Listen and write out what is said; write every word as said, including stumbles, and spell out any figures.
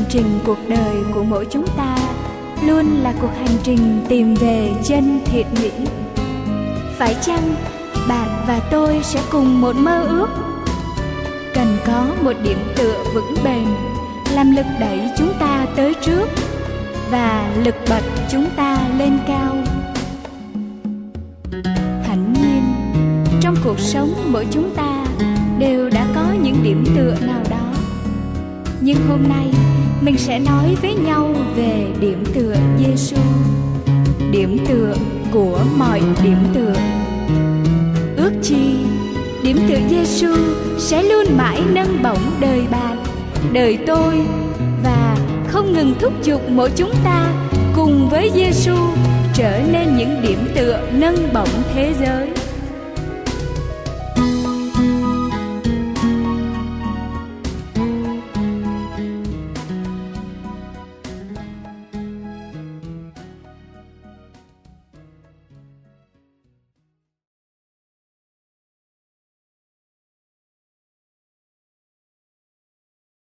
trình cuộc đời của mỗi chúng ta luôn là cuộc hành trình tìm về chân thiện mỹ. Phải chăng bạn và tôi sẽ cùng một mơ ước? Cần có một điểm tựa vững bền làm lực đẩy chúng ta tới trước và lực bật chúng ta lên cao. Hẳn nhiên, trong cuộc sống mỗi chúng ta đều đã có những điểm tựa nào đó. Nhưng hôm nay mình sẽ nói với nhau về điểm tựa Giêsu, điểm tựa của mọi điểm tựa. Ước chi điểm tựa Giêsu sẽ luôn mãi nâng bổng đời bạn, đời tôi, và không ngừng thúc giục mỗi chúng ta cùng với Giêsu trở nên những điểm tựa nâng bổng thế giới.